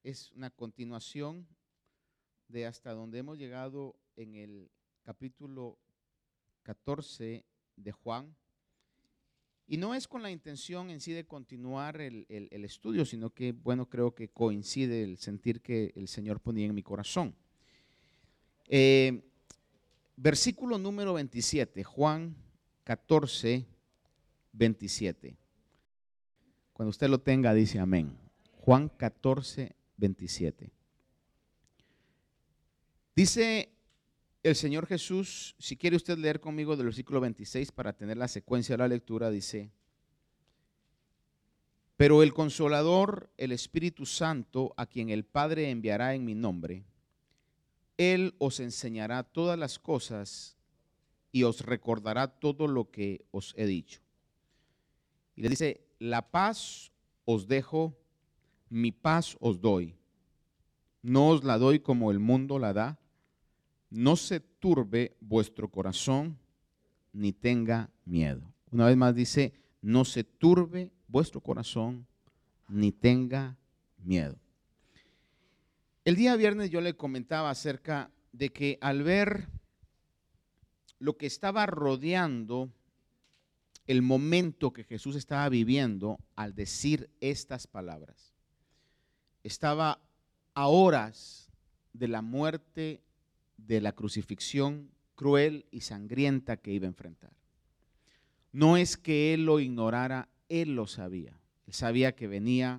es una continuación de hasta donde hemos llegado en el capítulo 14 de Juan. Y no es con la intención en sí de continuar el estudio, sino que, bueno, creo que coincide el sentir que el Señor ponía en mi corazón. Versículo número 27, Juan 14, 27. Cuando usted lo tenga, dice amén. Juan 14, 27. Dice el Señor Jesús, si quiere usted leer conmigo del versículo 26 para tener la secuencia de la lectura, dice: pero el Consolador, el Espíritu Santo, a quien el Padre enviará en mi nombre, Él os enseñará todas las cosas y os recordará todo lo que os he dicho. Y le dice: la paz os dejo, mi paz os doy. No os la doy como el mundo la da. No se turbe vuestro corazón, ni tenga miedo. Una vez más dice: no se turbe vuestro corazón, ni tenga miedo. El día viernes yo le comentaba acerca de que al ver lo que estaba rodeando el momento que Jesús estaba viviendo al decir estas palabras, estaba a horas de la muerte, de la crucifixión cruel y sangrienta que iba a enfrentar. No es que él lo ignorara, él lo sabía. Él sabía que venía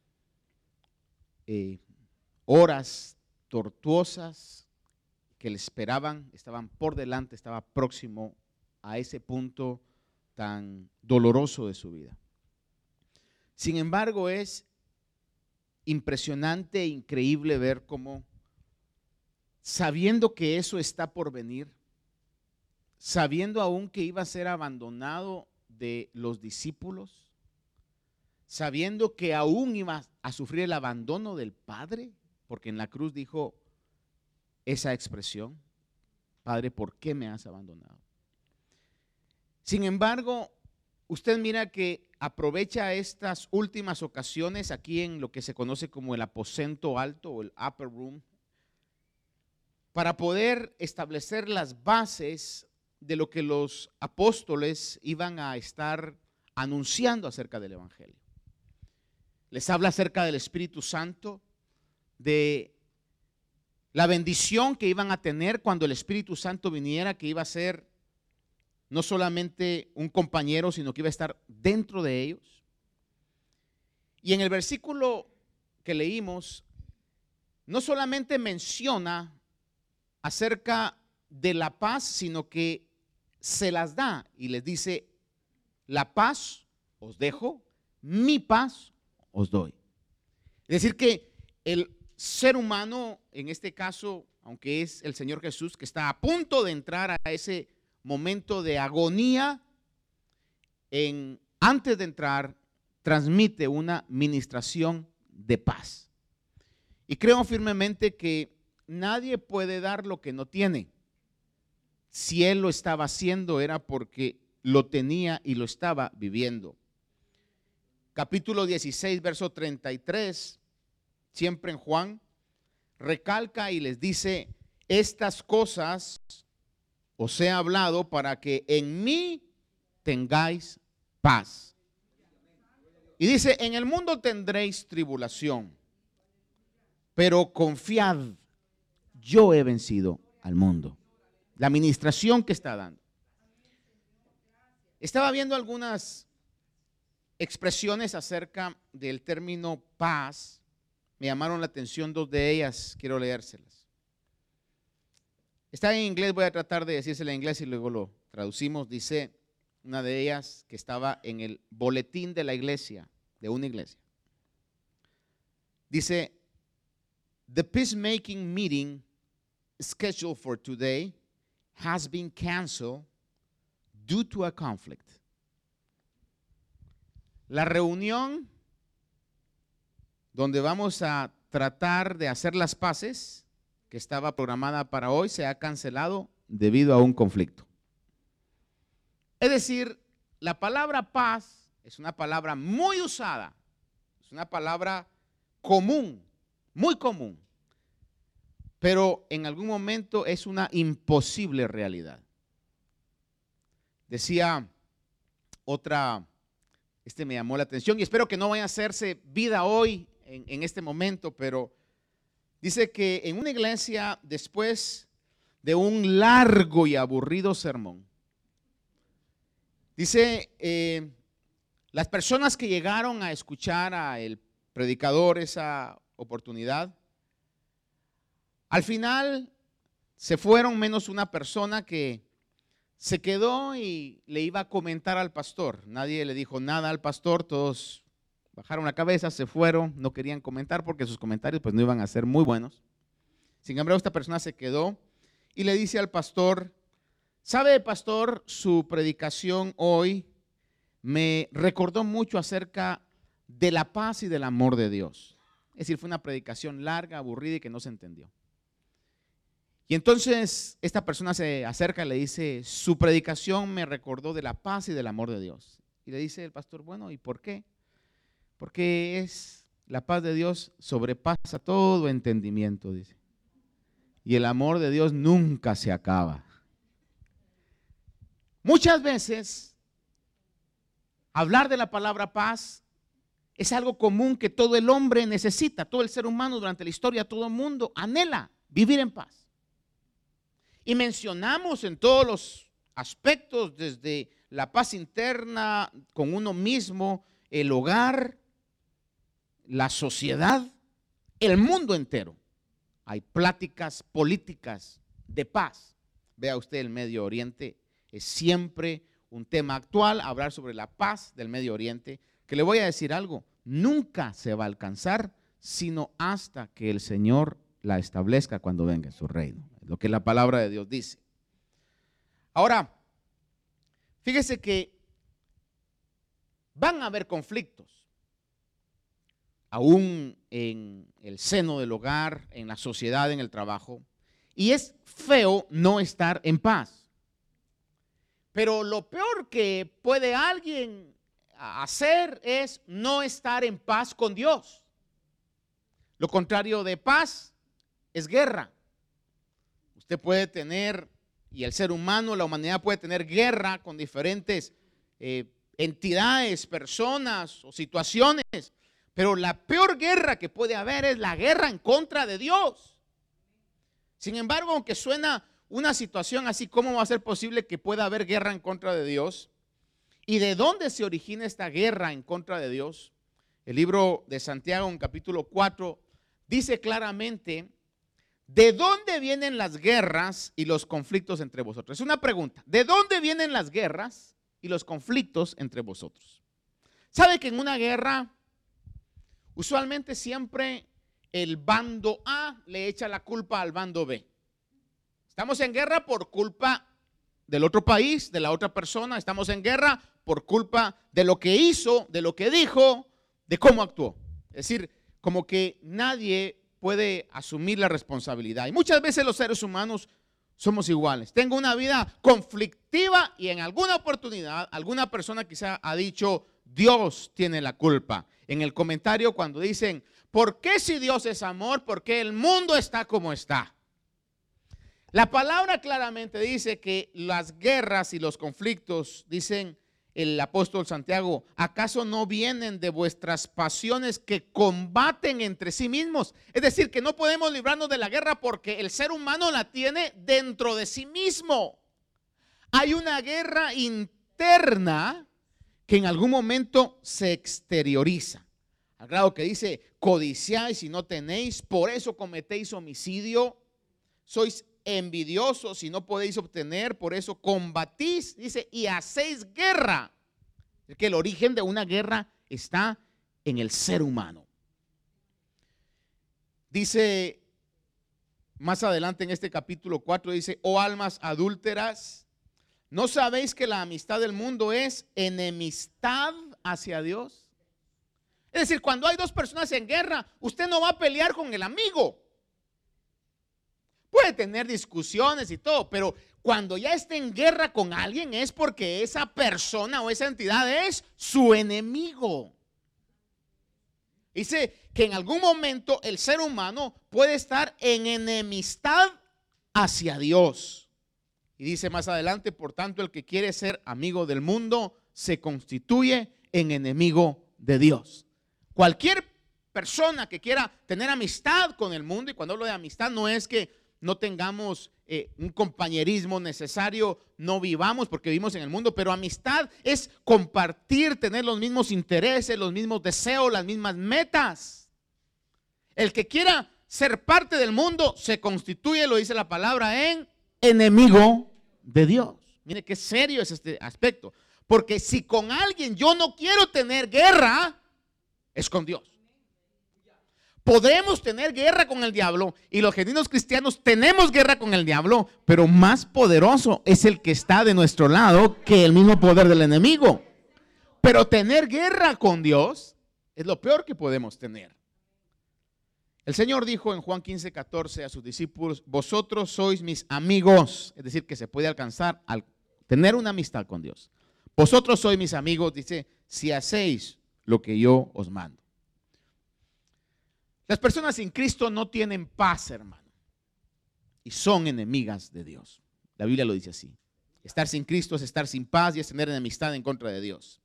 horas tortuosas que le esperaban, estaban por delante, estaba próximo a ese punto tan doloroso de su vida. Sin embargo, es impresionante e increíble ver cómo, sabiendo que eso está por venir, sabiendo aún que iba a ser abandonado de los discípulos, sabiendo que aún iba a sufrir el abandono del Padre, porque en la cruz dijo esa expresión: Padre, ¿por qué me has abandonado? Sin embargo, usted mira que aprovecha estas últimas ocasiones aquí en lo que se conoce como el aposento alto o el upper room, para poder establecer las bases de lo que los apóstoles iban a estar anunciando acerca del Evangelio. Les habla acerca del Espíritu Santo, de la bendición que iban a tener cuando el Espíritu Santo viniera, que iba a ser no solamente un compañero, sino que iba a estar dentro de ellos. Y en el versículo que leímos, no solamente menciona acerca de la paz, sino que se las da y les dice: la paz os dejo, mi paz os doy. Es decir que el ser humano, en este caso, aunque es el Señor Jesús, que está a punto de entrar a ese momento de agonía, antes de entrar, transmite una ministración de paz. Y creo firmemente que nadie puede dar lo que no tiene. Si él lo estaba haciendo, era porque lo tenía y lo estaba viviendo. Capítulo 16, verso 33, siempre en Juan, recalca y les dice: estas cosas os he hablado para que en mí tengáis paz. Y dice: en el mundo tendréis tribulación, pero confiad, yo he vencido al mundo. La administración que está dando. Estaba viendo algunas expresiones acerca del término paz. Me llamaron la atención dos de ellas, quiero leérselas. Está en inglés, voy a tratar de decírsela en inglés y luego lo traducimos. Dice una de ellas que estaba en el boletín de la iglesia, de una iglesia. Dice: the peacemaking meeting scheduled for today has been canceled due to a conflict. La reunión donde vamos a tratar de hacer las paces, que estaba programada para hoy, se ha cancelado debido a un conflicto. Es decir, la palabra paz es una palabra muy usada, es una palabra común, muy común, pero en algún momento es una imposible realidad. Decía otra, me llamó la atención y espero que no vaya a hacerse vida hoy en este momento, pero dice que en una iglesia, después de un largo y aburrido sermón, dice, las personas que llegaron a escuchar al predicador esa oportunidad, al final se fueron menos una persona que se quedó y le iba a comentar al pastor. Nadie le dijo nada al pastor, todos bajaron la cabeza, se fueron, no querían comentar porque sus comentarios pues no iban a ser muy buenos. Sin embargo, esta persona se quedó y le dice al pastor: ¿sabe, pastor? Su predicación hoy me recordó mucho acerca de la paz y del amor de Dios. Es decir, fue una predicación larga, aburrida y que no se entendió. Y entonces esta persona se acerca y le dice: su predicación me recordó de la paz y del amor de Dios. Y le dice el pastor: bueno, ¿y por qué? Porque la paz de Dios sobrepasa todo entendimiento, dice. Y el amor de Dios nunca se acaba. Muchas veces hablar de la palabra paz es algo común que todo el hombre necesita, todo el ser humano durante la historia, todo el mundo anhela vivir en paz. Y mencionamos en todos los aspectos, desde la paz interna con uno mismo, el hogar, la sociedad, el mundo entero. Hay pláticas políticas de paz. Vea usted, el Medio Oriente es siempre un tema actual, hablar sobre la paz del Medio Oriente, que le voy a decir algo, nunca se va a alcanzar sino hasta que el Señor la establezca cuando venga en su reino. Es lo que la palabra de Dios dice. Ahora, fíjese que van a haber conflictos, aún en el seno del hogar, en la sociedad, en el trabajo, y es feo no estar en paz. Pero lo peor que puede alguien hacer es no estar en paz con Dios. Lo contrario de paz es guerra. Usted puede tener, y el ser humano, la humanidad puede tener guerra con diferentes entidades, personas o situaciones, pero la peor guerra que puede haber es la guerra en contra de Dios. Sin embargo, aunque suena una situación así, ¿cómo va a ser posible que pueda haber guerra en contra de Dios? ¿Y de dónde se origina esta guerra en contra de Dios? El libro de Santiago, en capítulo 4, dice claramente: ¿de dónde vienen las guerras y los conflictos entre vosotros? Es una pregunta. ¿De dónde vienen las guerras y los conflictos entre vosotros? ¿Sabe que en una guerra usualmente siempre el bando A le echa la culpa al bando B? Estamos en guerra por culpa del otro país, de la otra persona. Estamos en guerra por culpa de lo que hizo, de lo que dijo, de cómo actuó. Es decir, como que nadie puede asumir la responsabilidad. Y muchas veces los seres humanos somos iguales. Tengo una vida conflictiva y en alguna oportunidad alguna persona quizá ha dicho: Dios tiene la culpa. En el comentario cuando dicen: ¿por qué si Dios es amor? ¿Por qué el mundo está como está? La palabra claramente dice que las guerras y los conflictos, dicen el apóstol Santiago, ¿acaso no vienen de vuestras pasiones que combaten entre sí mismos? Es decir, que no podemos librarnos de la guerra porque el ser humano la tiene dentro de sí mismo. Hay una guerra interna que en algún momento se exterioriza. Al grado que dice: codiciáis y no tenéis, por eso cometéis homicidio, sois envidiosos y no podéis obtener, por eso combatís, dice, y hacéis guerra. Es que el origen de una guerra está en el ser humano. Dice más adelante en este capítulo 4, dice: oh almas adúlteras, ¿no sabéis que la amistad del mundo es enemistad hacia Dios? Es decir, cuando hay dos personas en guerra, usted no va a pelear con el amigo. Puede tener discusiones y todo, pero cuando ya esté en guerra con alguien es porque esa persona o esa entidad es su enemigo. Dice que en algún momento el ser humano puede estar en enemistad hacia Dios. Y dice más adelante, por tanto, el que quiere ser amigo del mundo se constituye en enemigo de Dios. Cualquier persona que quiera tener amistad con el mundo, y cuando hablo de amistad no es que no tengamos un compañerismo necesario, no vivamos porque vivimos en el mundo, pero amistad es compartir, tener los mismos intereses, los mismos deseos, las mismas metas. El que quiera ser parte del mundo se constituye, lo dice la palabra, en enemigo de Dios. Mire qué serio es este aspecto, porque si con alguien yo no quiero tener guerra, es con Dios. Podremos tener guerra con el diablo, y los genuinos cristianos tenemos guerra con el diablo, pero más poderoso es el que está de nuestro lado que el mismo poder del enemigo. Pero tener guerra con Dios es lo peor que podemos tener. El Señor dijo en Juan 15:14 a sus discípulos: vosotros sois mis amigos. Es decir, que se puede alcanzar al tener una amistad con Dios. Vosotros sois mis amigos, dice, si hacéis lo que yo os mando. Las personas sin Cristo no tienen paz, hermano, y son enemigas de Dios. La Biblia lo dice así. Estar sin Cristo es estar sin paz y es tener enemistad en contra de Dios.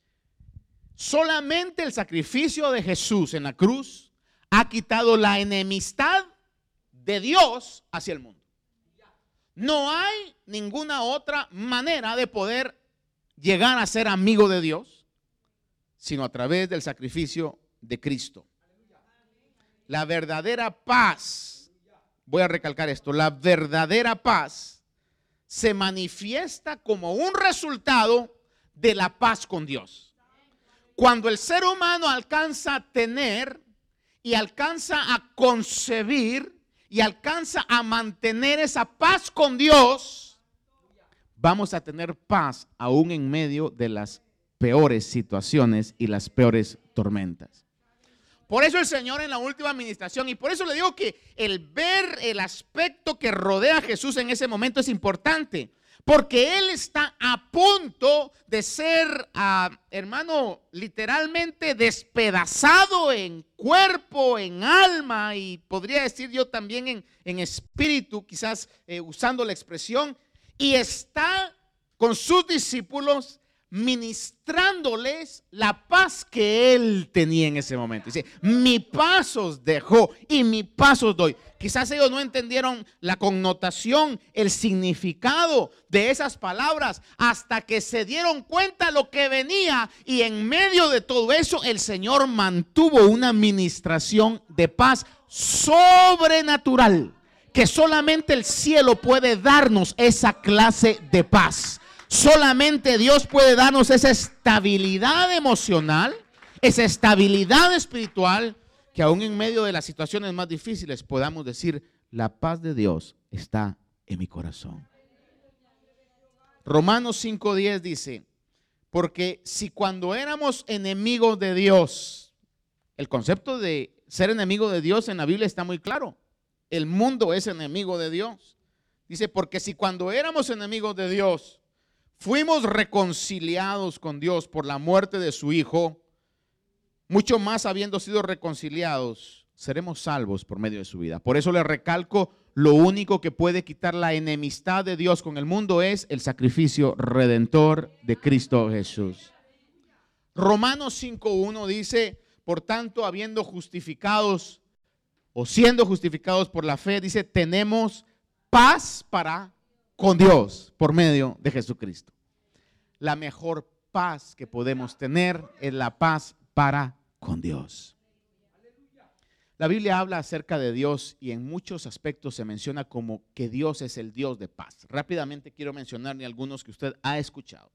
Solamente el sacrificio de Jesús en la cruz ha quitado la enemistad de Dios hacia el mundo. No hay ninguna otra manera de poder llegar a ser amigo de Dios, sino a través del sacrificio de Cristo. La verdadera paz, voy a recalcar esto, la verdadera paz se manifiesta como un resultado de la paz con Dios. Cuando el ser humano alcanza a tener y alcanza a concebir y alcanza a mantener esa paz con Dios, vamos a tener paz aún en medio de las peores situaciones y las peores tormentas. Por eso el Señor en la última administración, y por eso le digo que el ver el aspecto que rodea a Jesús en ese momento es importante, porque Él está a punto de ser, hermano, literalmente despedazado en cuerpo, en alma, y podría decir yo también en espíritu, quizás usando la expresión, y está con sus discípulos ministrándoles la paz que Él tenía en ese momento. Dice, mi paz os dejo y mi paz os doy. Quizás ellos no entendieron la connotación, el significado de esas palabras hasta que se dieron cuenta lo que venía, y en medio de todo eso el Señor mantuvo una administración de paz sobrenatural, que solamente el cielo puede darnos esa clase de paz. Solamente Dios puede darnos esa estabilidad emocional, esa estabilidad espiritual, que aún en medio de las situaciones más difíciles podamos decir, la paz de Dios está en mi corazón. Romanos 5:10 dice, porque si cuando éramos enemigos de Dios, el concepto de ser enemigo de Dios en la Biblia está muy claro. El mundo es enemigo de Dios. Dice, porque si cuando éramos enemigos de Dios, fuimos reconciliados con Dios por la muerte de su Hijo, mucho más habiendo sido reconciliados, seremos salvos por medio de su vida. Por eso le recalco, lo único que puede quitar la enemistad de Dios con el mundo es el sacrificio redentor de Cristo Jesús. Romanos 5:1 dice, por tanto, habiendo justificados o siendo justificados por la fe, dice, tenemos paz para con Dios por medio de Jesucristo. La mejor paz que podemos tener es la paz para con Dios. La Biblia habla acerca de Dios y en muchos aspectos se menciona como que Dios es el Dios de paz. Rápidamente quiero mencionarle algunos que usted ha escuchado.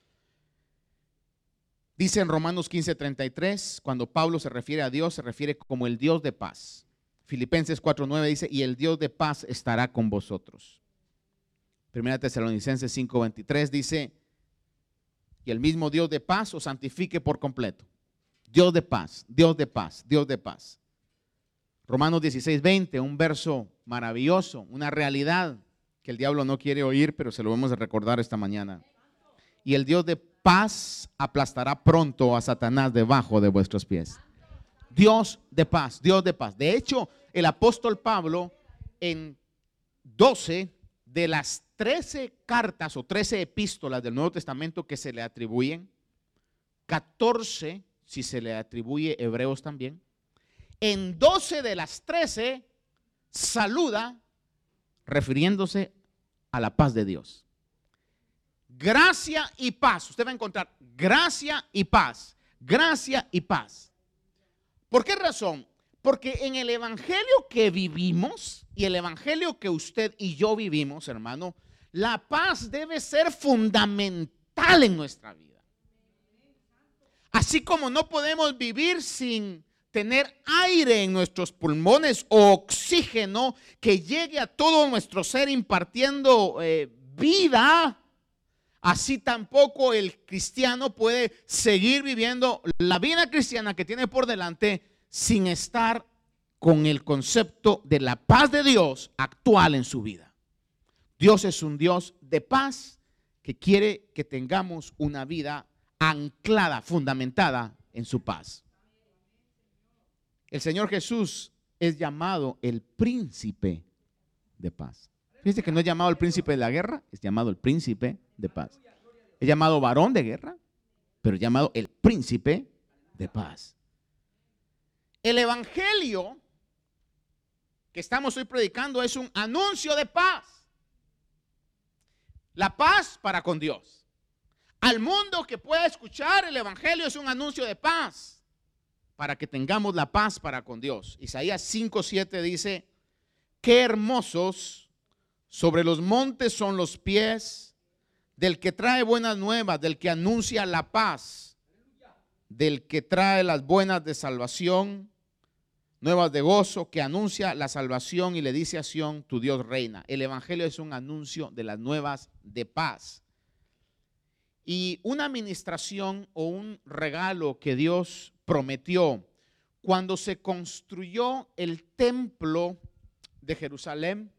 Dice en Romanos 15:33, cuando Pablo se refiere a Dios, se refiere como el Dios de paz. Filipenses 4:9 dice, y el Dios de paz estará con vosotros. Primera Tesalonicenses 5:23 dice, y el mismo Dios de paz os santifique por completo. Dios de paz, Dios de paz, Dios de paz. Romanos 16:20, un verso maravilloso, una realidad que el diablo no quiere oír, pero se lo vamos a recordar esta mañana. Y el Dios de paz aplastará pronto a Satanás debajo de vuestros pies. Dios de paz, Dios de paz. De hecho, el apóstol Pablo en 12 de las 13 cartas o 13 epístolas del Nuevo Testamento que se le atribuyen, 14 si se le atribuye Hebreos también, en 12 de las 13 saluda refiriéndose a la paz de Dios. Gracia y paz. Usted va a encontrar gracia y paz. Gracia y paz. ¿Por qué razón? Porque en el evangelio que vivimos y el evangelio que usted y yo vivimos, hermano, la paz debe ser fundamental en nuestra vida. Así como no podemos vivir sin tener aire en nuestros pulmones o oxígeno que llegue a todo nuestro ser impartiendo vida, así tampoco el cristiano puede seguir viviendo la vida cristiana que tiene por delante sin estar con el concepto de la paz de Dios actual en su vida. Dios es un Dios de paz que quiere que tengamos una vida anclada, fundamentada en su paz. El Señor Jesús es llamado el príncipe de paz. Fíjense que no es llamado el príncipe de la guerra, es llamado el príncipe de paz. Es llamado varón de guerra, pero es llamado el príncipe de paz. El evangelio que estamos hoy predicando es un anuncio de paz. La paz para con Dios. Al mundo que pueda escuchar el evangelio es un anuncio de paz para que tengamos la paz para con Dios. Isaías 5:7 dice: qué hermosos sobre los montes son los pies del que trae buenas nuevas, del que anuncia la paz, del que trae las buenas de salvación, nuevas de gozo, que anuncia la salvación y le dice a Sión, tu Dios reina. El evangelio es un anuncio de las nuevas de paz. Y una administración o un regalo que Dios prometió cuando se construyó el templo de Jerusalén,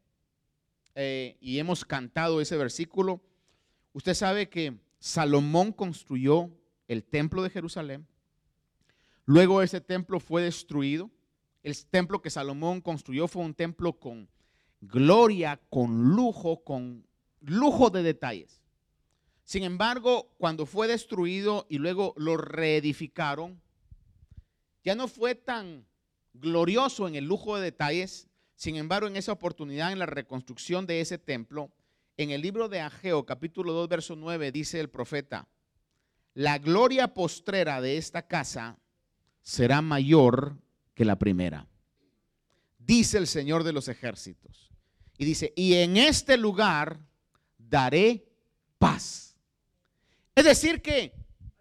y hemos cantado ese versículo. Usted sabe que Salomón construyó el templo de Jerusalén. Luego ese templo fue destruido. El templo que Salomón construyó fue un templo con gloria, con lujo de detalles. Sin embargo, cuando fue destruido y luego lo reedificaron, ya no fue tan glorioso en el lujo de detalles. Sin embargo, en esa oportunidad, en la reconstrucción de ese templo, en el libro de Ageo, capítulo 2, verso 9, dice el profeta: la gloria postrera de esta casa será mayor que la primera, dice el Señor de los ejércitos. Y dice: y en este lugar daré paz. Es decir que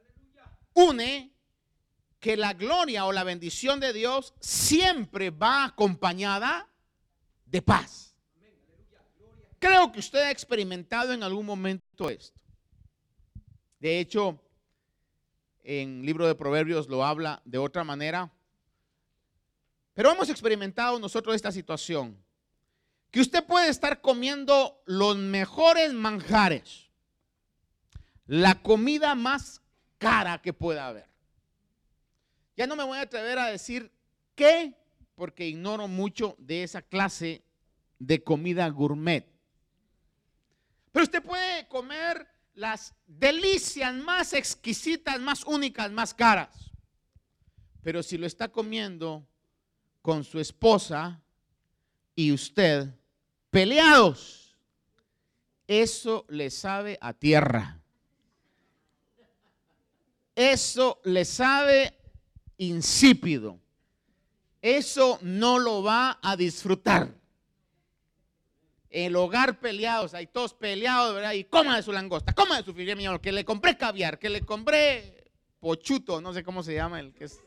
une que la gloria o la bendición de Dios siempre va acompañada de paz. Creo que usted ha experimentado en algún momento esto. De hecho, en el libro de Proverbios lo habla de otra manera. Pero hemos experimentado nosotros esta situación, que usted puede estar comiendo los mejores manjares, la comida más cara que pueda haber. Ya no me voy a atrever a decir qué, porque ignoro mucho de esa clase de comida gourmet. Pero usted puede comer las delicias más exquisitas, más únicas, más caras. Pero si lo está comiendo con su esposa y usted peleados, eso le sabe a tierra. Eso le sabe insípido. Eso no lo va a disfrutar. El hogar peleados, hay todos peleados, ¿verdad? Y coma de su langosta, coma de su filet mignon, que le compré caviar, que le compré pochuto, no sé cómo se llama el que es.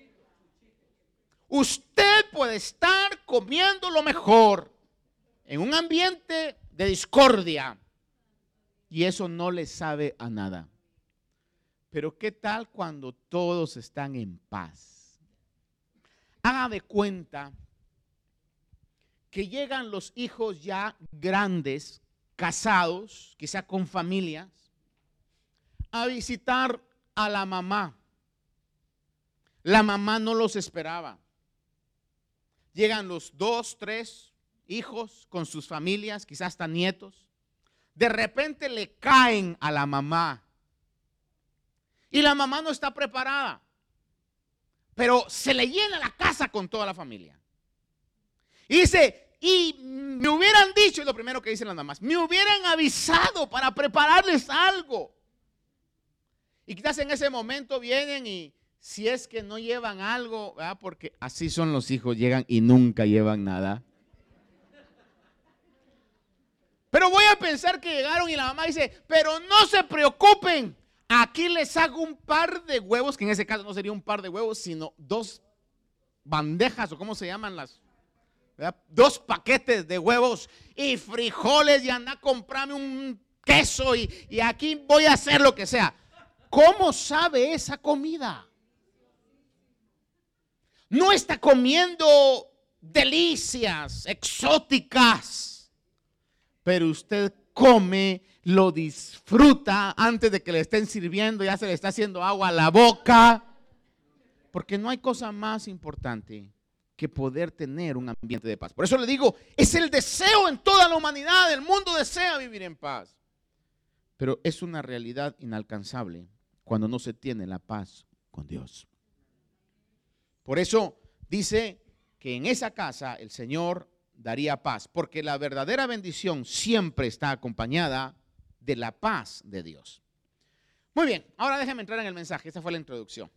Usted puede estar comiendo lo mejor en un ambiente de discordia y eso no le sabe a nada. Pero ¿qué tal cuando todos están en paz? Haga de cuenta que llegan los hijos ya grandes, casados, quizá con familias, a visitar a la mamá. La mamá no los esperaba. Llegan los 2, 3 hijos con sus familias, quizás hasta nietos. De repente le caen a la mamá. Y la mamá no está preparada. Pero se le llena la casa con toda la familia. Y dice, y me hubieran dicho, es lo primero que dicen las mamás, me hubieran avisado para prepararles algo. Y quizás en ese momento vienen y si es que no llevan algo, ¿verdad? Porque así son los hijos, llegan y nunca llevan nada. Pero voy a pensar que llegaron y la mamá dice, pero no se preocupen, aquí les hago un par de huevos, que en ese caso no sería un par de huevos, sino 2 bandejas, o cómo se llaman las, ¿verdad? 2 paquetes de huevos y frijoles, y anda a comprarme un queso y aquí voy a hacer lo que sea. ¿Cómo sabe esa comida? No está comiendo delicias exóticas, pero usted come, lo disfruta antes de que le estén sirviendo, ya se le está haciendo agua a la boca, porque no hay cosa más importante que poder tener un ambiente de paz. Por eso le digo, es el deseo en toda la humanidad, el mundo desea vivir en paz, pero es una realidad inalcanzable cuando no se tiene la paz con Dios. Por eso dice que en esa casa el Señor daría paz, porque la verdadera bendición siempre está acompañada de la paz de Dios. Muy bien, ahora déjeme entrar en el mensaje. Esta fue la introducción.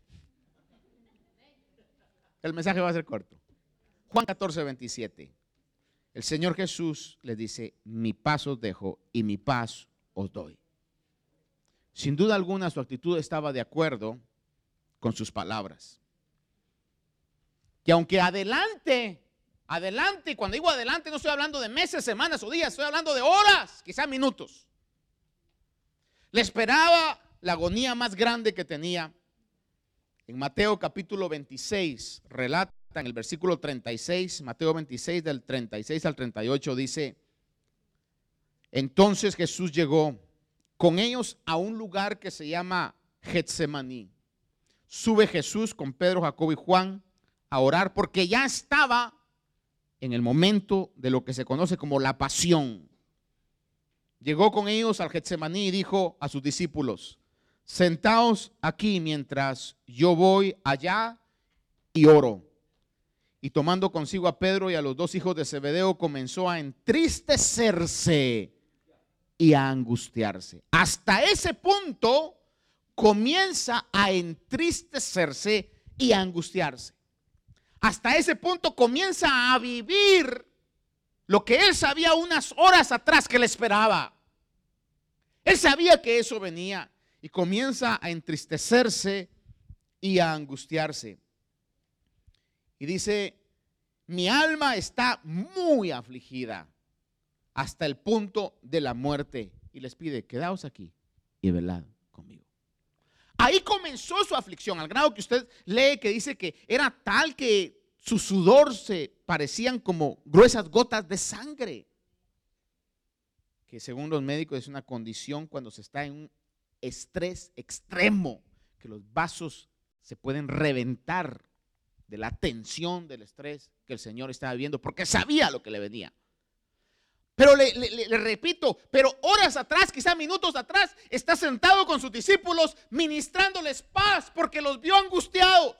El mensaje va a ser corto. Juan 14, 27. El Señor Jesús les dice, mi paz os dejo y mi paz os doy. Sin duda alguna su actitud estaba de acuerdo con sus palabras. Que aunque adelante, cuando digo adelante no estoy hablando de meses, semanas o días, estoy hablando de horas, quizás minutos. Le esperaba la agonía más grande que tenía. En Mateo capítulo 26 relata en el versículo 36, Mateo 26 del 36 al 38 dice, entonces Jesús llegó con ellos a un lugar que se llama Getsemaní. Sube Jesús con Pedro, Jacobo y Juan a orar porque ya estaba en el momento de lo que se conoce como la pasión. Llegó con ellos al Getsemaní y dijo a sus discípulos, sentaos aquí mientras yo voy allá y oro. Y tomando consigo a Pedro y a los 2 hijos de Zebedeo, comenzó a entristecerse y a angustiarse. Hasta ese punto comienza a entristecerse y a angustiarse. Hasta ese punto comienza a vivir lo que él sabía unas horas atrás que le esperaba. Él sabía que eso venía y comienza a entristecerse y a angustiarse. Y dice, mi alma está muy afligida hasta el punto de la muerte. Y les pide, quedaos aquí y velad conmigo. Ahí comenzó su aflicción, al grado que usted lee que dice que era tal que su sudor se parecían como gruesas gotas de sangre. Que según los médicos es una condición cuando se está en un estrés extremo, que los vasos se pueden reventar de la tensión del estrés que el Señor estaba viviendo, porque sabía lo que le venía. Pero le repito, pero horas atrás, quizás minutos atrás, está sentado con sus discípulos ministrándoles paz porque los vio angustiados.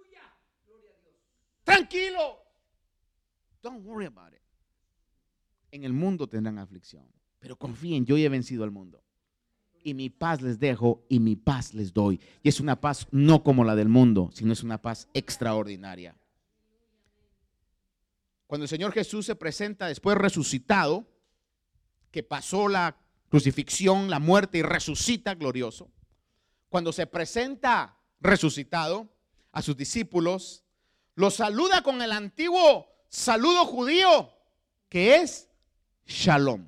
Tranquilo. Don't worry about it. En el mundo tendrán aflicción, pero confíen, yo he vencido al mundo. Y mi paz les dejo y mi paz les doy. Y es una paz no como la del mundo, sino es una paz extraordinaria. Cuando el Señor Jesús se presenta después resucitado, que pasó la crucifixión, la muerte y resucita glorioso. Cuando se presenta resucitado a sus discípulos, los saluda con el antiguo saludo judío, que es Shalom.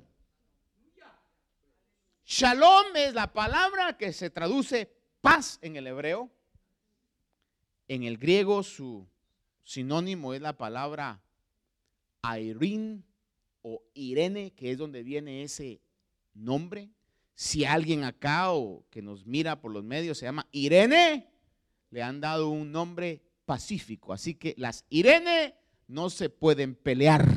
Shalom es la palabra que se traduce paz en el hebreo. En el griego su sinónimo es la palabra Airin o Irene, que es donde viene ese nombre. Si alguien acá o que nos mira por los medios se llama Irene, le han dado un nombre pacífico. Así que las Irene no se pueden pelear.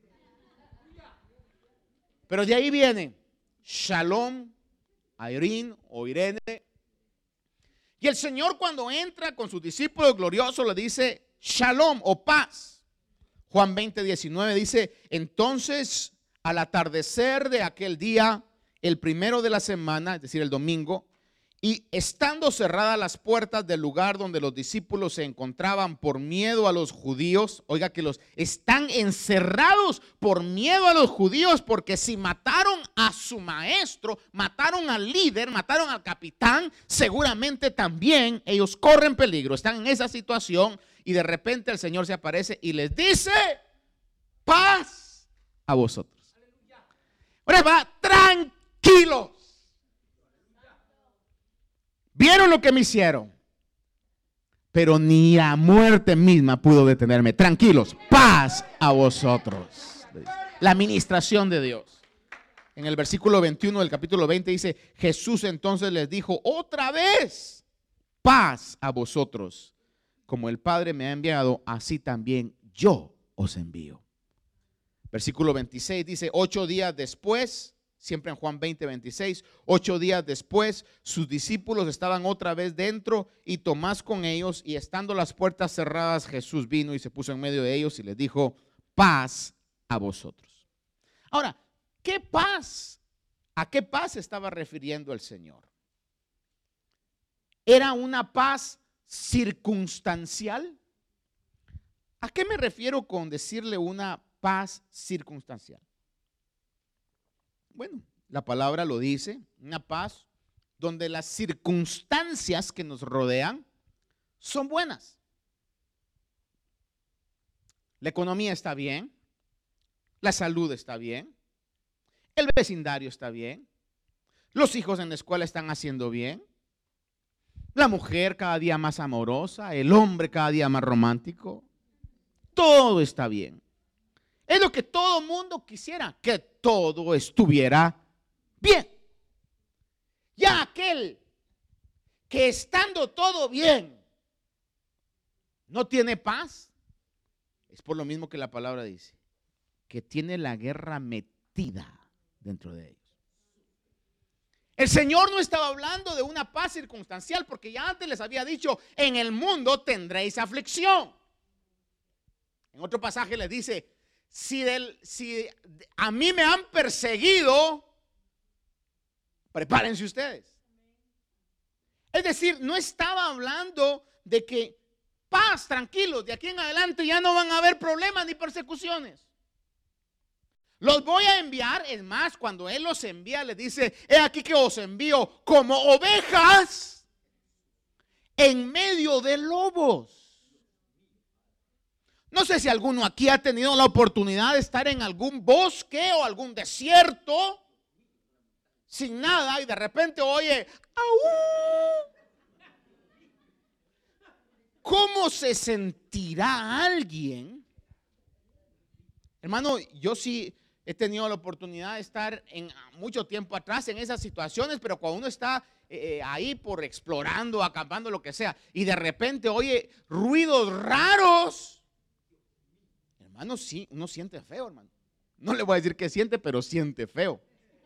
Pero de ahí viene Shalom, Irene o Irene. Y el Señor, cuando entra con sus discípulos gloriosos, le dice Shalom o paz. Juan 20:19 dice: entonces al atardecer de aquel día, el primero de la semana, es decir, el domingo, y estando cerradas las puertas del lugar donde los discípulos se encontraban por miedo a los judíos, oiga que los están encerrados por miedo a los judíos, porque si mataron a su maestro, mataron al líder, mataron al capitán, seguramente también ellos corren peligro, están en esa situación, y de repente el Señor se aparece y les dice: paz a vosotros. Ahora va, tranquilos. Vieron lo que me hicieron, pero ni la muerte misma pudo detenerme. Tranquilos, paz a vosotros. La administración de Dios. En el versículo 21 del capítulo 20 dice: Jesús entonces les dijo otra vez: paz a vosotros. Como el Padre me ha enviado, así también yo os envío. Versículo 26 dice: 8 días después, siempre en Juan 20:26, 8 días después, sus discípulos estaban otra vez dentro y Tomás con ellos, y estando las puertas cerradas, Jesús vino y se puso en medio de ellos y les dijo: paz a vosotros. Ahora, ¿qué paz? ¿A qué paz se estaba refiriendo el Señor? ¿Era una paz circunstancial? ¿A qué me refiero con decirle una paz circunstancial? Bueno, la palabra lo dice, una paz donde las circunstancias que nos rodean son buenas. La economía está bien, la salud está bien, el vecindario está bien, los hijos en la escuela están haciendo bien, la mujer cada día más amorosa, el hombre cada día más romántico, todo está bien. Es lo que todo mundo quisiera, que todo estuviera bien. Ya aquel que estando todo bien no tiene paz, es por lo mismo que la palabra dice, que tiene la guerra metida dentro de ellos. El Señor no estaba hablando de una paz circunstancial, porque ya antes les había dicho: en el tendréis aflicción. En otro pasaje les dice: si a mí me han perseguido, prepárense ustedes. Es decir, no estaba hablando de que paz, tranquilos, de aquí en adelante ya no van a haber problemas ni persecuciones. Los voy a enviar, es más, cuando Él los envía, les dice: he aquí que os envío como ovejas en medio de lobos. No sé si alguno aquí ha tenido la oportunidad de estar en algún bosque o algún desierto sin nada y de repente oye: ¡au! ¿Cómo se sentirá alguien? Hermano, yo sí he tenido la oportunidad de estar mucho tiempo atrás en esas situaciones, pero cuando uno está ahí por explorando, acampando, lo que sea, y de repente oye ruidos raros, hermano, sí, uno siente feo, hermano. No le voy a decir que siente, pero siente feo.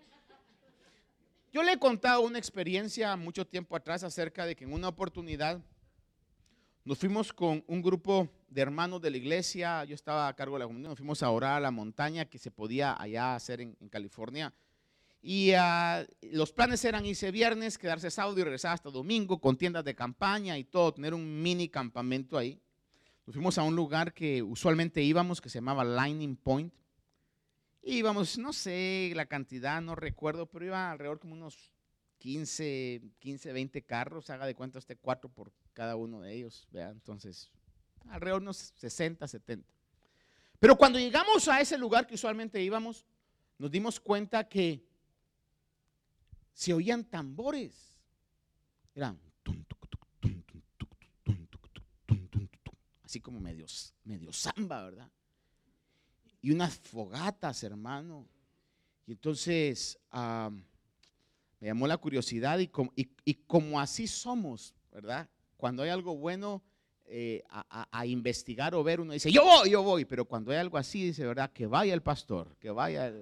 Yo le he contado una experiencia mucho tiempo atrás acerca de que en una oportunidad nos fuimos con un grupo de hermanos de la iglesia. Yo estaba a cargo de la comunidad. Nos fuimos a orar a la montaña que se podía allá hacer en California. Y los planes eran irse viernes, quedarse sábado y regresar hasta domingo con tiendas de campaña y todo, tener un mini campamento ahí. Nos fuimos a un lugar que usualmente íbamos, que se llamaba Lightning Point. Y íbamos, no sé la cantidad, no recuerdo, pero iba alrededor como unos 15, 20 carros. Haga de cuenta 4 por cada uno de ellos, ¿verdad? Entonces, alrededor de unos 60, 70. Pero cuando llegamos a ese lugar que usualmente íbamos, nos dimos cuenta que se oían tambores. Eran así como medio samba, ¿verdad? Y unas fogatas, hermano. Y entonces me llamó la curiosidad y como así somos, ¿verdad? Cuando hay algo bueno, a investigar o ver, uno dice, yo voy, pero cuando hay algo así, dice, ¿verdad? Que vaya el pastor, que vaya.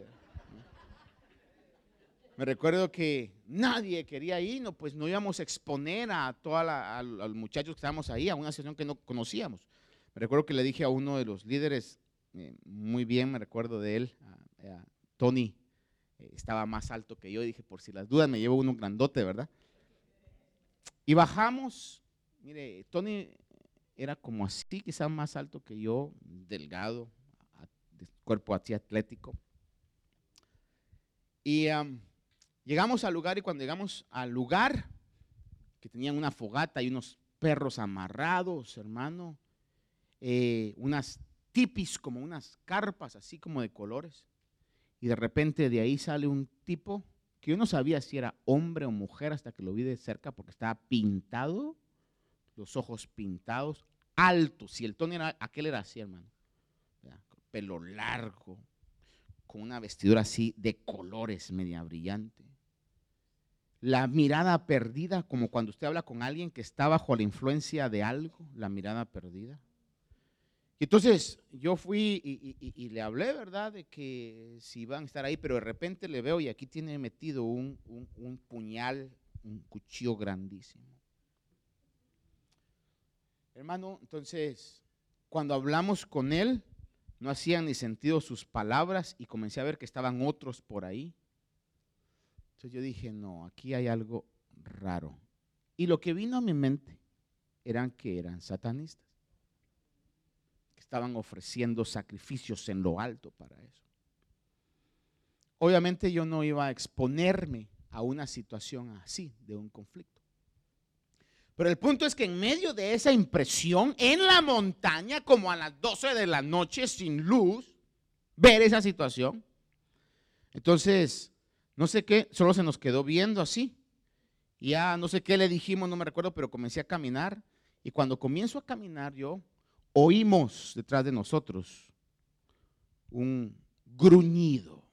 Me recuerdo que nadie quería ir, no, pues no íbamos a exponer a los muchachos que estábamos ahí a una situación que no conocíamos. Me recuerdo que le dije a uno de los líderes, muy bien me recuerdo de él, a Tony, estaba más alto que yo, y dije, por si las dudas me llevo uno grandote, ¿verdad? Y bajamos, mire, Tony era como así, quizás más alto que yo, delgado, de cuerpo así atlético. Y llegamos al lugar, y cuando llegamos al lugar, que tenían una fogata y unos perros amarrados, hermano, unas tipis, como unas carpas así como de colores, y de repente de ahí sale un tipo que yo no sabía si era hombre o mujer hasta que lo vi de cerca, porque estaba pintado, los ojos pintados, alto. Si el tono era, aquel era así, hermano, pelo largo, con una vestidura así de colores, media brillante. La mirada perdida, como cuando usted habla con alguien que está bajo la influencia de algo, la mirada perdida. Entonces yo fui y le hablé, ¿verdad?, de que si iban a estar ahí, pero de repente le veo y aquí tiene metido un puñal, un cuchillo grandísimo. Hermano, entonces cuando hablamos con él, no hacían ni sentido sus palabras y comencé a ver que estaban otros por ahí. Entonces yo dije, no, aquí hay algo raro. Y lo que vino a mi mente eran satanistas. Estaban ofreciendo sacrificios en lo alto para eso. Obviamente yo no iba a exponerme a una situación así, de un conflicto. Pero el punto es que en medio de esa impresión, en la montaña, como a las 12 de la noche, sin luz, ver esa situación. Entonces, no sé qué, solo se nos quedó viendo así. Ya no sé qué le dijimos, no me recuerdo, pero comencé a caminar. Y cuando comienzo a caminar yo, oímos detrás de nosotros un gruñido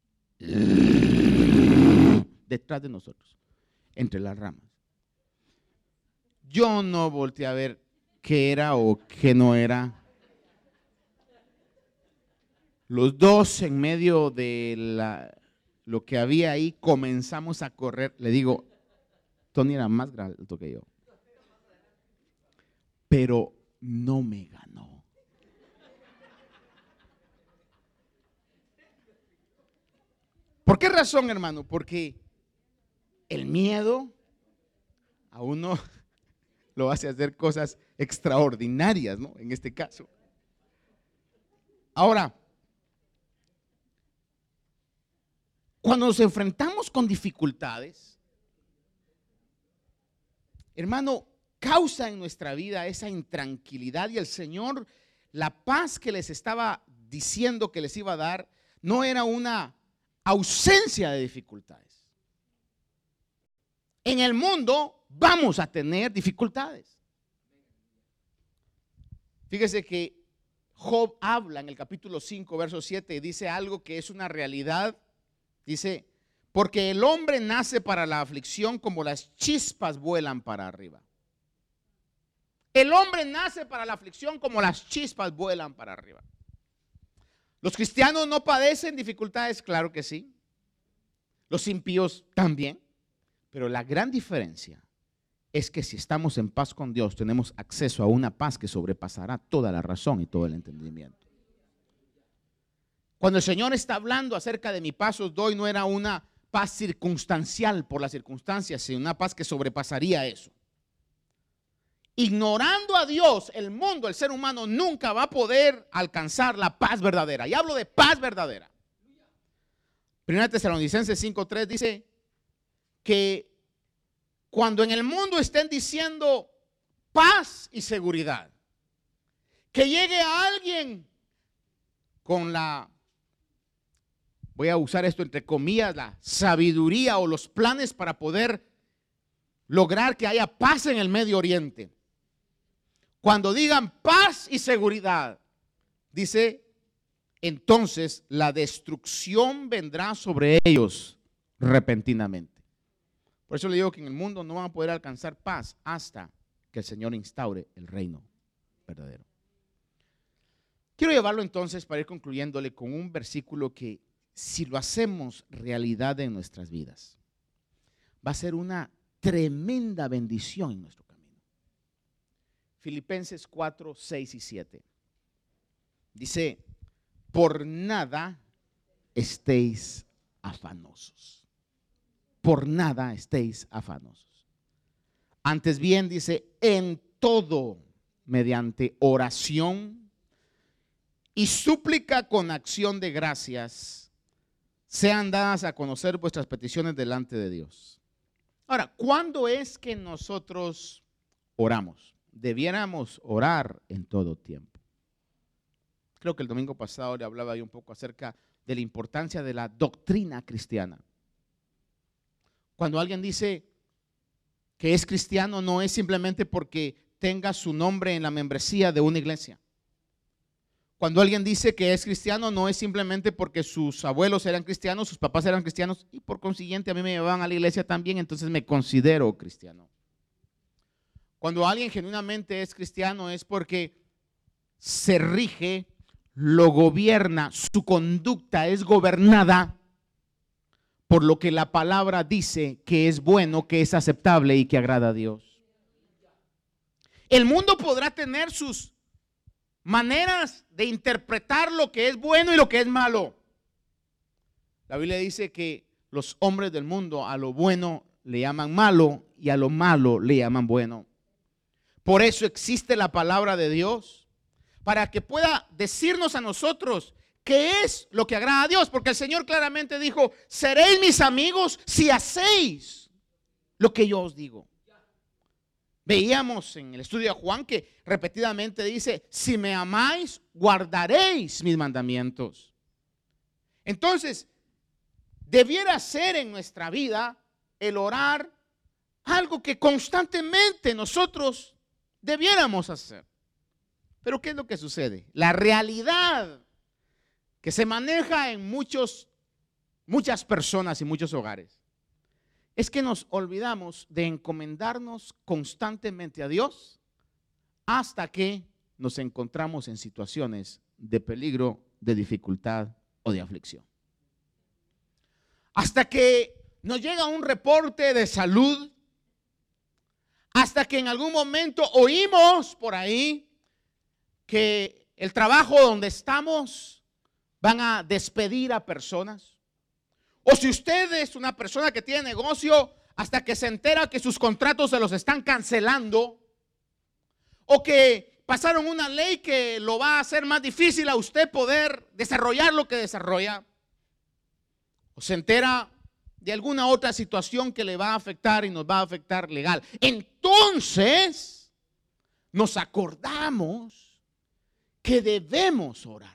detrás de nosotros, entre las ramas. Yo no volteé a ver qué era o qué no era. Los dos en medio de lo que había ahí comenzamos a correr. Le digo, Tony era más alto que yo, pero no me ganó. ¿Por qué razón, hermano? Porque el miedo a uno lo hace hacer cosas extraordinarias, ¿no? En este caso. Ahora, cuando nos enfrentamos con dificultades, hermano, causa en nuestra vida esa intranquilidad, y el Señor, la paz que les estaba diciendo que les iba a dar, no era una ausencia de dificultades. En el mundo vamos a tener dificultades. Fíjese que Job habla en el capítulo 5, verso 7, y dice algo que es una realidad. Dice, porque el hombre nace para la aflicción como las chispas vuelan para arriba. El hombre nace para la aflicción como las chispas vuelan para arriba. ¿Los cristianos no padecen dificultades? Claro que sí. Los impíos también. Pero la gran diferencia es que si estamos en paz con Dios, tenemos acceso a una paz que sobrepasará toda la razón y todo el entendimiento. Cuando el Señor está hablando acerca de mi paz os doy, no era una paz circunstancial por las circunstancias, sino una paz que sobrepasaría eso. Ignorando a Dios, el mundo, el ser humano nunca va a poder alcanzar la paz verdadera. Y hablo de paz verdadera. 1 Tesalonicenses 5:3 dice que cuando en el mundo estén diciendo paz y seguridad, que llegue a alguien con voy a usar esto entre comillas, la sabiduría o los planes para poder lograr que haya paz en el Medio Oriente. Cuando digan paz y seguridad, dice, entonces la destrucción vendrá sobre ellos repentinamente. Por eso le digo que en el mundo no van a poder alcanzar paz hasta que el Señor instaure el reino verdadero. Quiero llevarlo entonces para ir concluyéndole con un versículo que, si lo hacemos realidad en nuestras vidas, va a ser una tremenda bendición en nuestro camino. Filipenses 4, 6 y 7. Dice: por nada estéis afanosos. Por nada estéis afanosos. Antes bien, dice, en todo, mediante oración y súplica con acción de gracias, sean dadas a conocer vuestras peticiones delante de Dios. Ahora, ¿cuándo es que nosotros oramos? Debiéramos orar en todo tiempo. Creo que el domingo pasado le hablaba yo un poco acerca de la importancia de la doctrina cristiana. Cuando alguien dice que es cristiano, no es simplemente porque tenga su nombre en la membresía de una iglesia. Cuando alguien dice que es cristiano, no es simplemente porque sus abuelos eran cristianos, sus papás eran cristianos y por consiguiente a mí me llevaban a la iglesia también, entonces me considero cristiano. Cuando alguien genuinamente es cristiano es porque se rige, lo gobierna, su conducta es gobernada por lo que la palabra dice que es bueno, que es aceptable y que agrada a Dios. El mundo podrá tener sus maneras de interpretar lo que es bueno y lo que es malo. La Biblia dice que los hombres del mundo a lo bueno le llaman malo y a lo malo le llaman bueno. Por eso existe la palabra de Dios, para que pueda decirnos a nosotros qué es lo que agrada a Dios, porque el Señor claramente dijo: seréis mis amigos si hacéis lo que yo os digo. Veíamos en el estudio de Juan que repetidamente dice: si me amáis, guardaréis mis mandamientos. Entonces, debiera ser en nuestra vida el orar algo que constantemente nosotros debiéramos hacer. Pero ¿qué es lo que sucede? La realidad que se maneja en muchas personas y muchos hogares es que nos olvidamos de encomendarnos constantemente a Dios hasta que nos encontramos en situaciones de peligro, de dificultad o de aflicción. Hasta que nos llega un reporte de salud, hasta que en algún momento oímos por ahí que el trabajo donde estamos van a despedir a personas. O si usted es una persona que tiene negocio, hasta que se entera que sus contratos se los están cancelando, o que pasaron una ley que lo va a hacer más difícil a usted poder desarrollar lo que desarrolla, o se entera de alguna otra situación que le va a afectar y nos va a afectar legal. Entonces nos acordamos que debemos orar.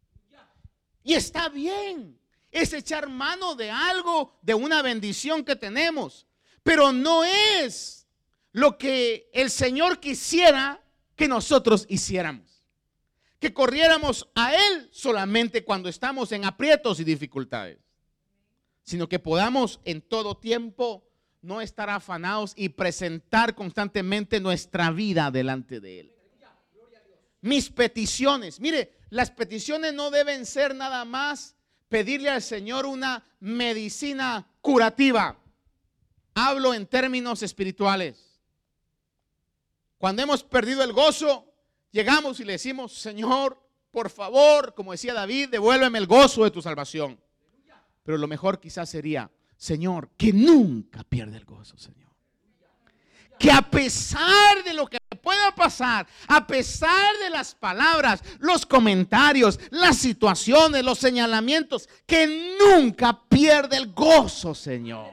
Y está bien, es echar mano de algo, de una bendición que tenemos, pero no es lo que el Señor quisiera que nosotros hiciéramos, que corriéramos a Él solamente cuando estamos en aprietos y dificultades, sino que podamos en todo tiempo no estar afanados y presentar constantemente nuestra vida delante de Él. Mis peticiones, mire, las peticiones no deben ser nada más pedirle al Señor una medicina curativa. Hablo en términos espirituales. Cuando hemos perdido el gozo, llegamos y le decimos: Señor, por favor, como decía David, devuélveme el gozo de tu salvación. Pero lo mejor quizás sería: Señor, que nunca pierda el gozo, Señor. Que a pesar de lo que pueda pasar, a pesar de las palabras, los comentarios, las situaciones, los señalamientos, que nunca pierda el gozo, Señor.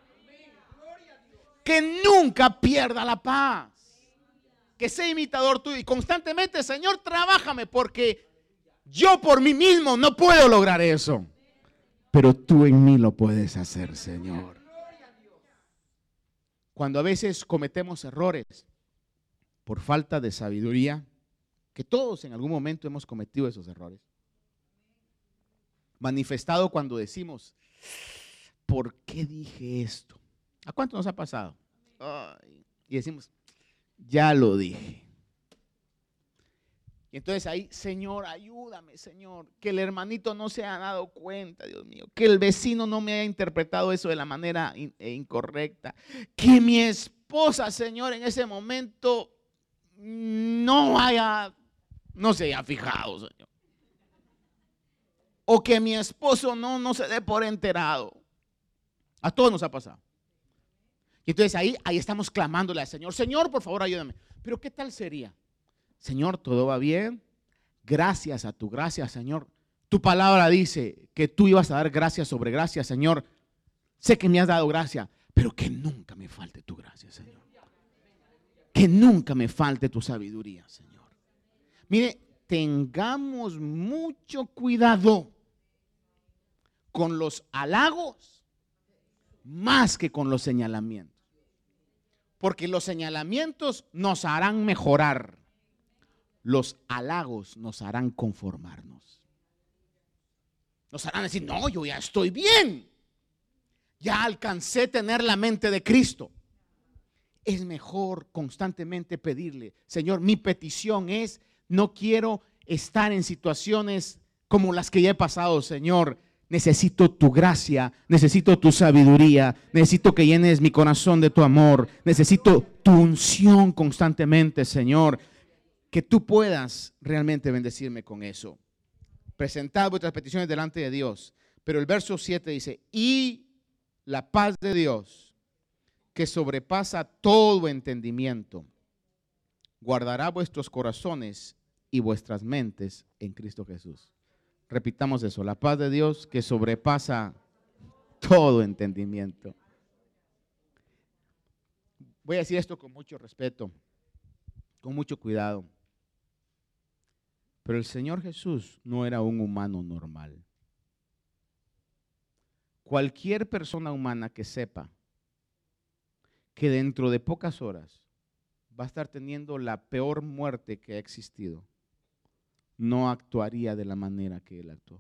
Que nunca pierda la paz. Que sea imitador tuyo y constantemente: Señor, trabájame, porque yo por mí mismo no puedo lograr eso, pero tú en mí lo puedes hacer, Señor. Cuando a veces cometemos errores por falta de sabiduría, que todos en algún momento hemos cometido esos errores, manifestado cuando decimos: ¿por qué dije esto? ¿A cuánto nos ha pasado? Ay, y decimos: ya lo dije. Y entonces ahí, Señor, ayúdame, Señor, que el hermanito no se haya dado cuenta, Dios mío, que el vecino no me haya interpretado eso de la manera incorrecta, que mi esposa, Señor, en ese momento no se haya fijado, Señor, o que mi esposo no se dé por enterado. A todos nos ha pasado. Y entonces ahí estamos clamándole al Señor, Señor, por favor, ayúdame. Pero ¿qué tal sería? Señor, todo va bien. Gracias a tu gracia, Señor. Tu palabra dice que tú ibas a dar gracia sobre gracia, Señor. Sé que me has dado gracia, pero que nunca me falte tu gracia, Señor. Que nunca me falte tu sabiduría, Señor. Mire, tengamos mucho cuidado con los halagos más que con los señalamientos. Porque los señalamientos nos harán mejorar. Los halagos nos harán conformarnos. Nos harán decir, no, yo ya estoy bien. Ya alcancé a tener la mente de Cristo. Es mejor constantemente pedirle, Señor, mi petición es, no quiero estar en situaciones como las que ya he pasado, Señor. Necesito tu gracia, necesito tu sabiduría, necesito que llenes mi corazón de tu amor, necesito tu unción constantemente, Señor. Que tú puedas realmente bendecirme con eso. Presentad vuestras peticiones delante de Dios. Pero el verso 7 dice, y la paz de Dios, que sobrepasa todo entendimiento, guardará vuestros corazones y vuestras mentes en Cristo Jesús. Repitamos eso, la paz de Dios que sobrepasa todo entendimiento. Voy a decir esto con mucho respeto, con mucho cuidado. Pero el Señor Jesús no era un humano normal. Cualquier persona humana que sepa que dentro de pocas horas va a estar teniendo la peor muerte que ha existido, no actuaría de la manera que Él actuó.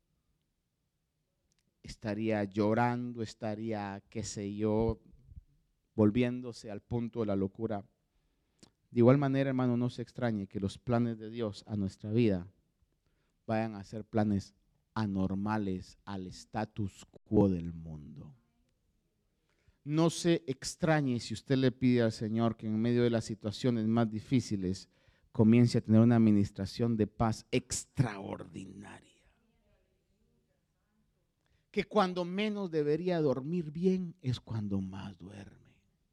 Estaría llorando, estaría, qué sé yo, volviéndose al punto de la locura. De igual manera, hermano, no se extrañe que los planes de Dios a nuestra vida vayan a ser planes anormales al status quo del mundo. No se extrañe si usted le pide al Señor que en medio de las situaciones más difíciles comience a tener una administración de paz extraordinaria. Que cuando menos debería dormir bien es cuando más duerme.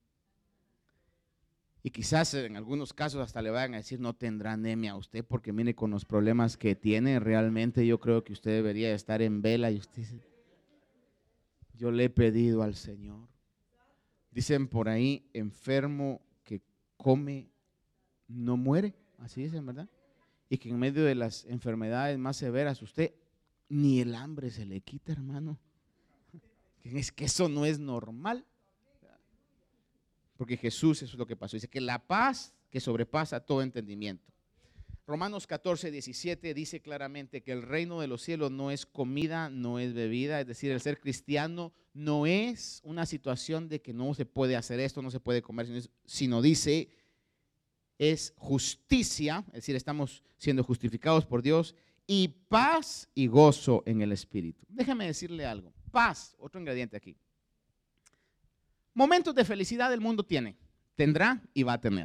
Y quizás en algunos casos hasta le vayan a decir no tendrá anemia a usted, porque mire con los problemas que tiene, realmente yo creo que usted debería estar en vela. Y usted dice, yo le he pedido al Señor. Dicen por ahí, enfermo que come no muere, así dicen, ¿verdad? Y que en medio de las enfermedades más severas usted ni el hambre se le quita, hermano. Es que eso no es normal. Porque Jesús, eso es lo que pasó. Dice que la paz que sobrepasa todo entendimiento. Romanos 14:17 dice claramente que el reino de los cielos no es comida, no es bebida. Es decir, el ser cristiano no es una situación de que no se puede hacer esto, no se puede comer, sino dice, es justicia, es decir, estamos siendo justificados por Dios, y paz y gozo en el Espíritu. Déjame decirle algo. Paz, otro ingrediente aquí. Momentos de felicidad el mundo tiene, tendrá y va a tener.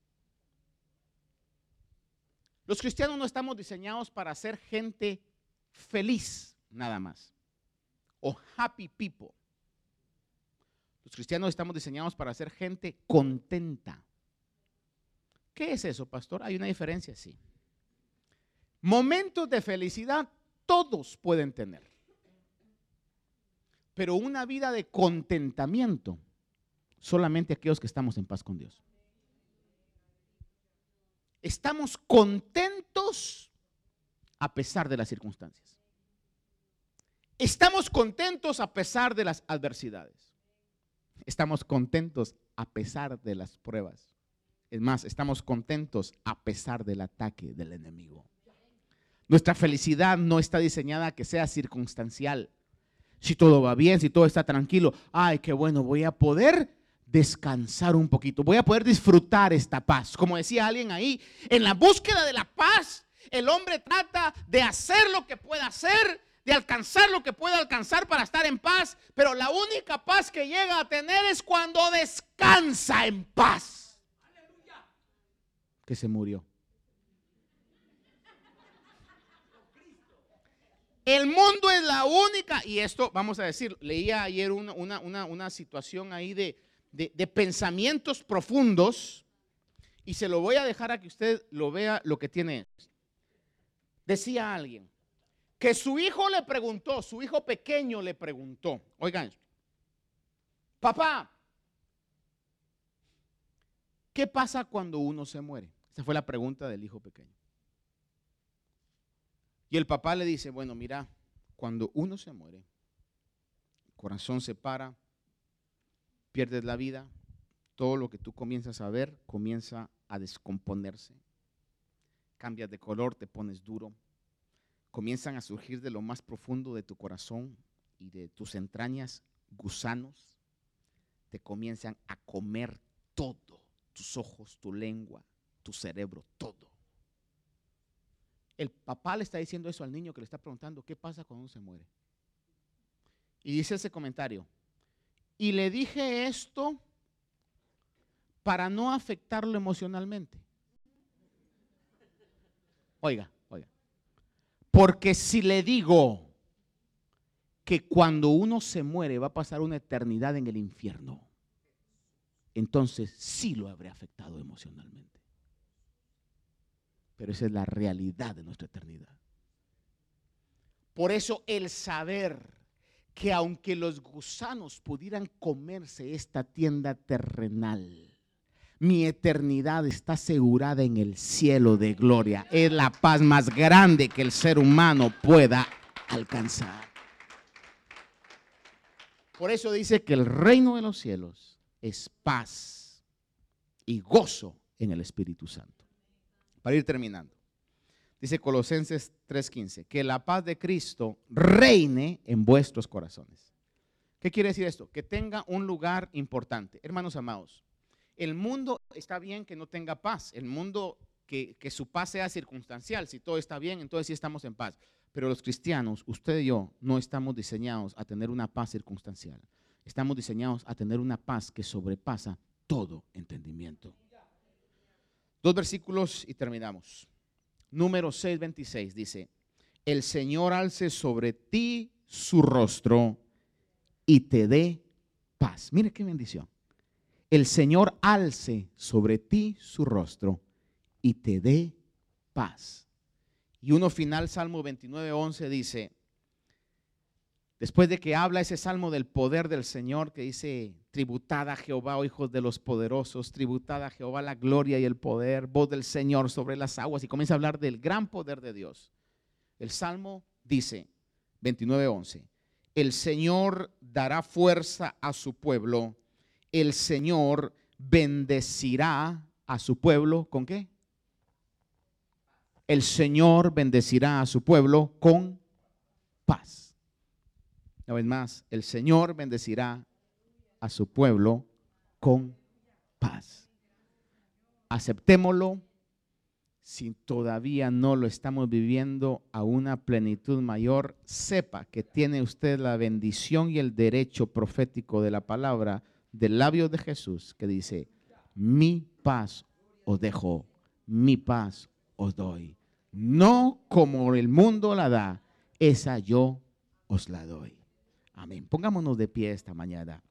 Los cristianos no estamos diseñados para ser gente feliz, nada más. O happy people. Los cristianos estamos diseñados para ser gente contenta. ¿Qué es eso, pastor? ¿Hay una diferencia? Sí. Momentos de felicidad todos pueden tener. Pero una vida de contentamiento solamente aquellos que estamos en paz con Dios. Estamos contentos a pesar de las circunstancias. Estamos contentos a pesar de las adversidades. Estamos contentos a pesar de las pruebas. Es más, estamos contentos a pesar del ataque del enemigo. Nuestra felicidad no está diseñada a que sea circunstancial. Si todo va bien, si todo está tranquilo, ay, qué bueno, voy a poder descansar un poquito. Voy a poder disfrutar esta paz. Como decía alguien ahí, en la búsqueda de la paz, el hombre trata de hacer lo que pueda hacer, de alcanzar lo que pueda alcanzar para estar en paz. Pero la única paz que llega a tener es cuando descansa en paz. Que se murió. El mundo es la única, y esto vamos a decir, leía ayer una situación ahí de pensamientos profundos, y se lo voy a dejar a que usted lo vea lo que tiene. Decía alguien que su hijo le preguntó, su hijo pequeño le preguntó, oigan, papá, ¿qué pasa cuando uno se muere? Esa fue la pregunta del hijo pequeño. Y el papá le dice, bueno, mira, cuando uno se muere, el corazón se para, pierdes la vida, todo lo que tú comienzas a ver comienza a descomponerse, cambias de color, te pones duro, comienzan a surgir de lo más profundo de tu corazón y de tus entrañas gusanos, te comienzan a comer todo, tus ojos, tu lengua, tu cerebro, todo. El papá le está diciendo eso al niño que le está preguntando, ¿qué pasa cuando uno se muere? Y dice ese comentario, y le dije esto para no afectarlo emocionalmente. Oiga, porque si le digo que cuando uno se muere va a pasar una eternidad en el infierno, entonces sí lo habré afectado emocionalmente. Pero esa es la realidad de nuestra eternidad. Por eso el saber que aunque los gusanos pudieran comerse esta tienda terrenal, mi eternidad está asegurada en el cielo de gloria. Es la paz más grande que el ser humano pueda alcanzar. Por eso dice que el reino de los cielos es paz y gozo en el Espíritu Santo. Para ir terminando, dice Colosenses 3:15, que la paz de Cristo reine en vuestros corazones. ¿Qué quiere decir esto? Que tenga un lugar importante. Hermanos amados, el mundo está bien que no tenga paz, el mundo que su paz sea circunstancial. Si todo está bien, entonces sí estamos en paz. Pero los cristianos, usted y yo, no estamos diseñados a tener una paz circunstancial. Estamos diseñados a tener una paz que sobrepasa todo entendimiento. 2 versículos y terminamos. Números 6:26 dice, el Señor alce sobre ti su rostro y te dé paz. Mire qué bendición. El Señor alce sobre ti su rostro y te dé paz. Y uno final, Salmo 29:11 dice, después de que habla ese salmo del poder del Señor, que dice, tributad a Jehová, oh hijos de los poderosos, tributad a Jehová la gloria y el poder, voz del Señor sobre las aguas, y comienza a hablar del gran poder de Dios. El salmo dice, 29:11, el Señor dará fuerza a su pueblo, el Señor bendecirá a su pueblo, ¿con qué? El Señor bendecirá a su pueblo con paz. Una vez más, el Señor bendecirá a su pueblo con paz. Aceptémoslo. Si todavía no lo estamos viviendo a una plenitud mayor, sepa que tiene usted la bendición y el derecho profético de la palabra del labio de Jesús que dice, mi paz os dejo, mi paz os doy. No como el mundo la da, esa yo os la doy. Amén. Pongámonos de pie esta mañana.